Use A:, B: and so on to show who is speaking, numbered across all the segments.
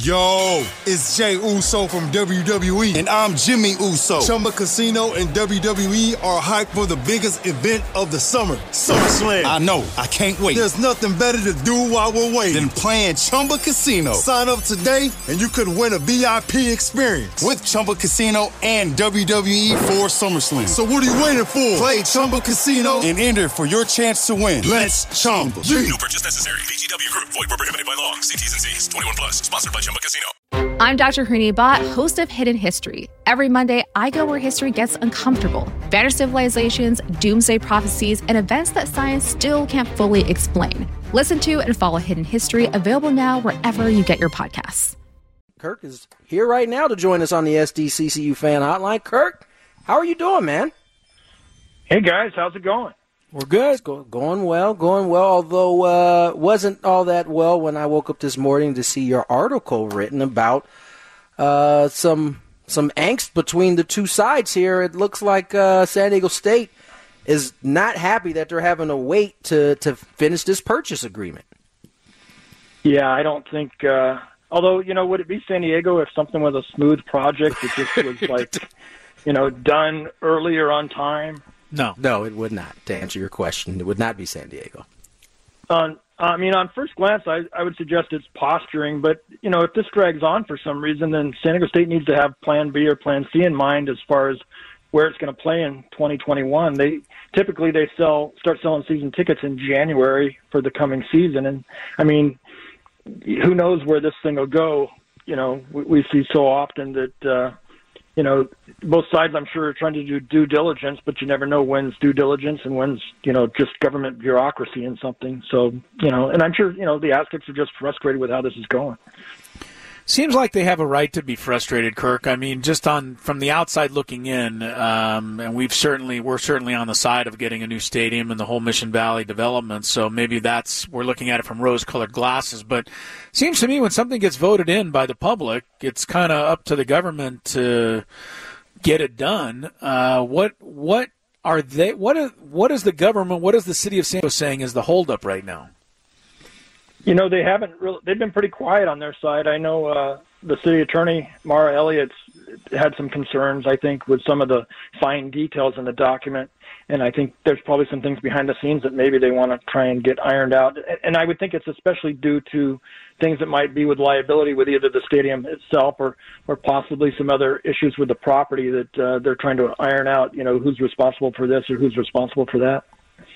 A: Yo, it's Jay Uso from WWE, and I'm Jimmy Uso. Chumba Casino and WWE are hyped for the biggest event of the summer, SummerSlam. I know, I can't wait. There's nothing better to do while we're waiting than playing Chumba Casino. Sign up today, and you could win a VIP experience with Chumba Casino and WWE for SummerSlam. So what are you waiting for? Play Chumba Casino and enter for your chance to win. Let's Chumba.
B: No purchase necessary. VGW Group. Void where prohibited by law. See T's and C's. 21 plus. Sponsored by Chumba Casino.
C: I'm Dr. Hooney Bott, host of Hidden History. Every Monday, I go where history gets uncomfortable. Vanished civilizations, doomsday prophecies, and events that science still can't fully explain. Listen to and follow Hidden History, available now wherever you get your podcasts.
D: Kirk is here right now to join us on the SDCCU Fan Hotline. Kirk, how are you doing, man?
E: Hey, guys. How's it going?
D: We're good. Going well, although wasn't all that well when I woke up this morning to see your article written about some angst between the two sides here. It looks like San Diego State is not happy that they're having to wait to finish this purchase agreement.
E: Yeah, I don't think although, would it be San Diego if something was a smooth project that just was like, done earlier on time?
D: No, it would not. To answer your question, it would not be San Diego.
E: On first glance, I would suggest it's posturing. But, if this drags on for some reason, then San Diego State needs to have Plan B or Plan C in mind as far as where it's going to play in 2021. They start selling season tickets in January for the coming season. And, who knows where this thing will go? We see so often that both sides, I'm sure, are trying to do due diligence, but you never know when's due diligence and when's, just government bureaucracy and something. So, and I'm sure, the Aztecs are just frustrated with how this is going.
F: Seems like they have a right to be frustrated, Kirk. Just from the outside looking in, and we're certainly on the side of getting a new stadium and the whole Mission Valley development. So maybe we're looking at it from rose-colored glasses. But it seems to me when something gets voted in by the public, it's kind of up to the government to get it done. What is the government? What is the city of San Diego saying is the holdup right now?
E: They haven't really. They've been pretty quiet on their side. I know the city attorney, Mara Elliott's, had some concerns, I think, with some of the fine details in the document. And I think there's probably some things behind the scenes that maybe they want to try and get ironed out. And I would think it's especially due to things that might be with liability with either the stadium itself or possibly some other issues with the property that they're trying to iron out, who's responsible for this or who's responsible for that.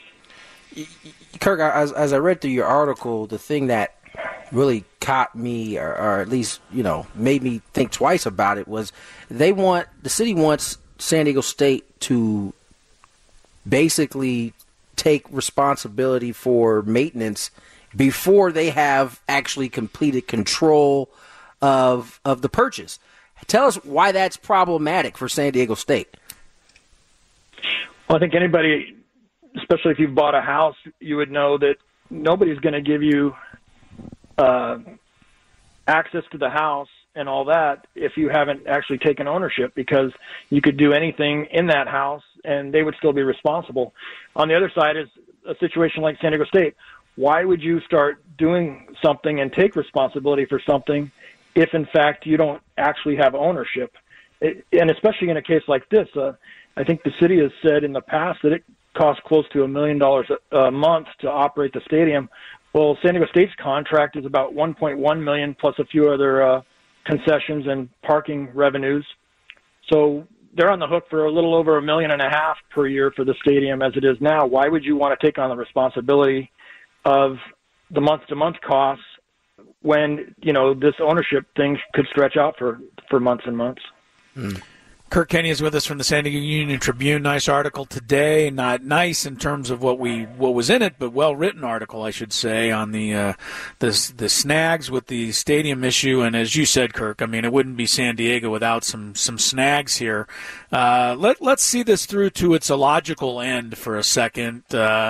D: Kirk, as I read through your article, the thing that really caught me, or at least made me think twice about it, was the city wants San Diego State to basically take responsibility for maintenance before they have actually completed control of the purchase. Tell us why that's problematic for San Diego State.
E: Well, I think anybody, especially if you've bought a house, you would know that nobody's going to give you access to the house and all that if you haven't actually taken ownership, because you could do anything in that house and they would still be responsible. On the other side is a situation like San Diego State. Why would you start doing something and take responsibility for something if, in fact, you don't actually have ownership? And especially in a case like this, I think the city has said in the past that it costs close to $1 million a month to operate the stadium. Well, San Diego State's contract is about $1.1 million plus a few other concessions and parking revenues. So they're on the hook for a little over $1.5 million per year for the stadium as it is now. Why would you want to take on the responsibility of the month-to-month costs when, this ownership thing could stretch out for months and months?
F: Kirk Kenny is with us from the San Diego Union Tribune. Nice article today. Not nice in terms of what was in it, but well-written article, I should say, on the snags with the stadium issue. And as you said, Kirk, it wouldn't be San Diego without some snags here. Let's see this through to its illogical end for a second.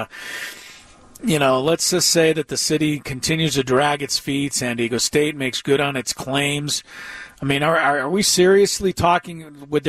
F: Let's just say that the city continues to drag its feet. San Diego State makes good on its claims. Are we seriously talking, would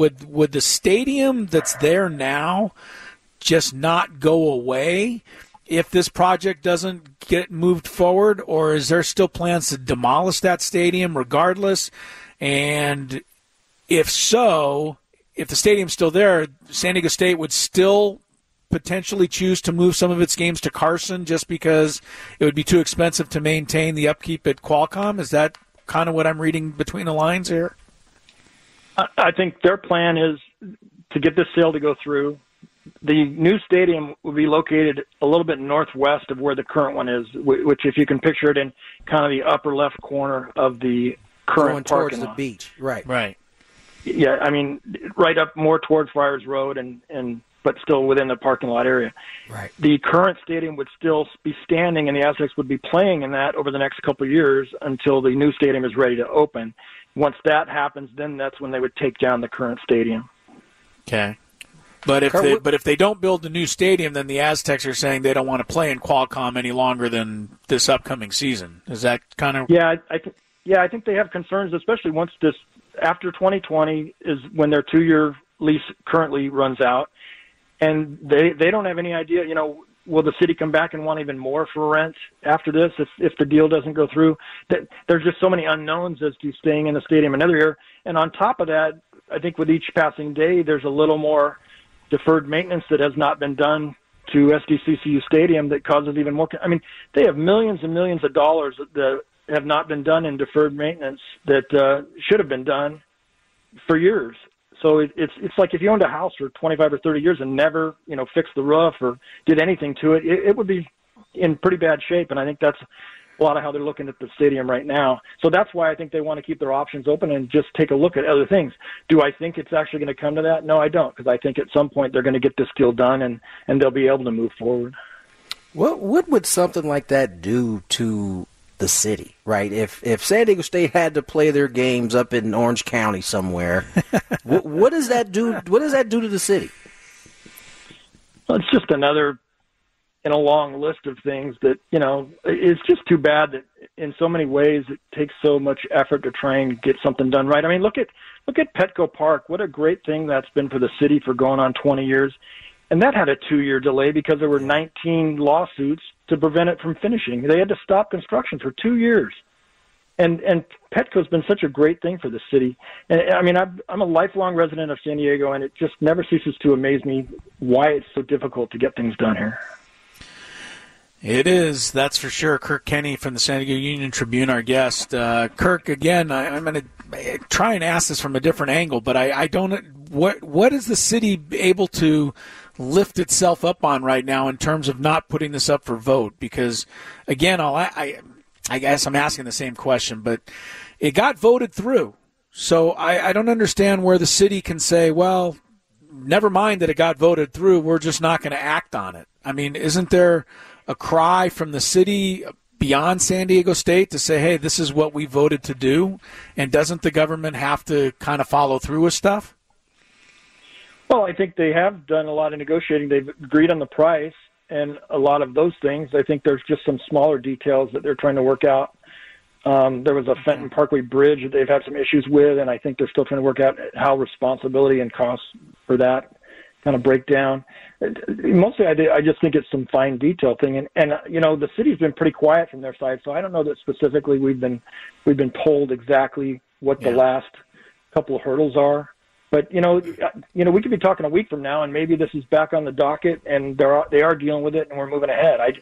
F: the stadium that's there now just not go away if this project doesn't get moved forward, or is there still plans to demolish that stadium regardless? And if so, if the stadium's still there, San Diego State would still potentially choose to move some of its games to Carson just because it would be too expensive to maintain the upkeep at Qualcomm? Is that kind of what I'm reading between the lines here?
E: I think their plan is to get this sale to go through. The new stadium will be located a little bit northwest of where the current one is, which if you can picture it in kind of the upper left corner of the current parking lot.
D: Towards the beach. Right.
F: Right.
E: Yeah, I mean, right up more towards Friars Road but still within the parking lot area.
D: Right.
E: The current stadium would still be standing, and the Aztecs would be playing in that over the next couple of years until the new stadium is ready to open. Once that happens, then that's when they would take down the current stadium.
F: Okay. But if they don't build the new stadium, then the Aztecs are saying they don't want to play in Qualcomm any longer than this upcoming season. Is that kind of?
E: Yeah, I think they have concerns, especially once this after 2020 is when their 2-year lease currently runs out, and they don't have any idea. Will the city come back and want even more for rent after this if the deal doesn't go through? There's just so many unknowns as to staying in the stadium another year, and on top of that, I think with each passing day, there's a little more deferred maintenance that has not been done to SDCCU Stadium that causes even more. I mean, they have millions and millions of dollars that have not been done in deferred maintenance that should have been done for years. So it's like if you owned a house for 25 or 30 years and never, fixed the roof or did anything to it, it would be in pretty bad shape. And I think that's a lot of how they're looking at the stadium right now. So that's why I think they want to keep their options open and just take a look at other things. Do I think it's actually going to come to that? No, I don't, because I think at some point they're going to get this deal done and they'll be able to move forward.
D: What would something like that do to the city, right? If San Diego State had to play their games up in Orange County somewhere, what does that do? What does that do to the city?
E: Well, it's just another in a long list of things that, it's just too bad that in so many ways it takes so much effort to try and get something done right. I mean, look at Petco Park. What a great thing that's been for the city for going on 20 years. And that had a 2-year delay because there were 19 lawsuits to prevent it from finishing. They had to stop construction for 2 years. And Petco's been such a great thing for the city. And I mean, I'm a lifelong resident of San Diego, and it just never ceases to amaze me why it's so difficult to get things done here.
F: It is, that's for sure. Kirk Kenney from the San Diego Union Tribune, our guest. Kirk, again, I'm going to try and ask this from a different angle, but I don't. What is the city able to lift itself up on right now in terms of not putting this up for vote? Because, again, I guess I'm asking the same question, but it got voted through. So I don't understand where the city can say, well, never mind that it got voted through, we're just not going to act on it. I mean, isn't there a cry from the city beyond San Diego State to say, hey, this is what we voted to do? And doesn't the government have to kind of follow through with stuff?
E: Well, I think they have done a lot of negotiating. They've agreed on the price and a lot of those things. I think there's just some smaller details that they're trying to work out. There was a Fenton Parkway Bridge that they've had some issues with, and I think they're still trying to work out how responsibility and costs for that kind of break down. Mostly I just think it's some fine detail thing. And the city's been pretty quiet from their side, so I don't know that specifically we've been told exactly what the last couple of hurdles are. But, we could be talking a week from now, and maybe this is back on the docket, and they are dealing with it, and we're moving ahead. I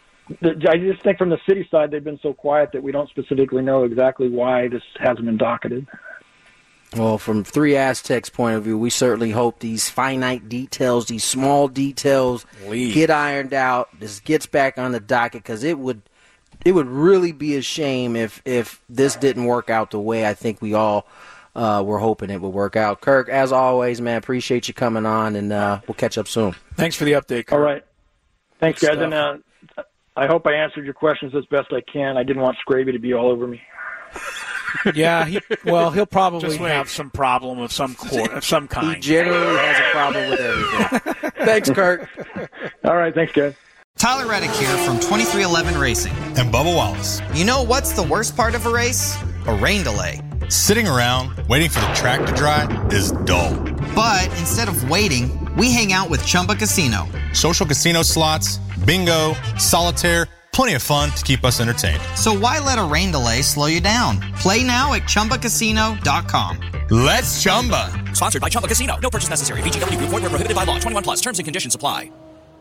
E: just think from the city side, they've been so quiet that we don't specifically know exactly why this hasn't been docketed.
D: Well, from Three Aztecs' point of view, we certainly hope these finite details, these small details get ironed out. This gets back on the docket, because it would really be a shame if this didn't work out the way I think we all we're hoping it will work out. Kirk, as always, man, appreciate you coming on, and we'll catch up soon.
F: Thanks for the update, Kirk.
E: All right. Thanks, guys. And I hope I answered your questions as best I can. I didn't want Scraby to be all over me.
F: Yeah, he'll probably have some problem of some kind.
D: He generally has a problem with everything. Thanks, Kirk.
E: All right, thanks, guys.
G: Tyler Reddick here from 2311 Racing.
B: And Bubba Wallace.
G: You know what's the worst part of a race? A rain delay.
B: Sitting around waiting for the track to dry is dull.
G: But instead of waiting, we hang out with Chumba Casino.
H: Social casino slots, bingo, solitaire, plenty of fun to keep us entertained.
G: So why let a rain delay slow you down? Play now at ChumbaCasino.com.
H: Let's Chumba.
I: Sponsored by Chumba Casino. No purchase necessary. VGW Group. Void where prohibited by law. 21 plus. Terms and conditions apply.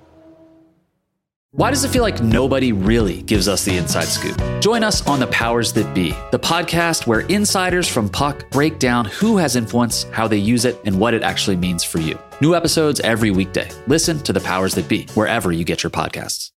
J: Why does it feel like nobody really gives us the inside scoop? Join us on The Powers That Be, the podcast where insiders from Puck break down who has influence, how they use it, and what it actually means for you. New episodes every weekday. Listen to The Powers That Be wherever you get your podcasts.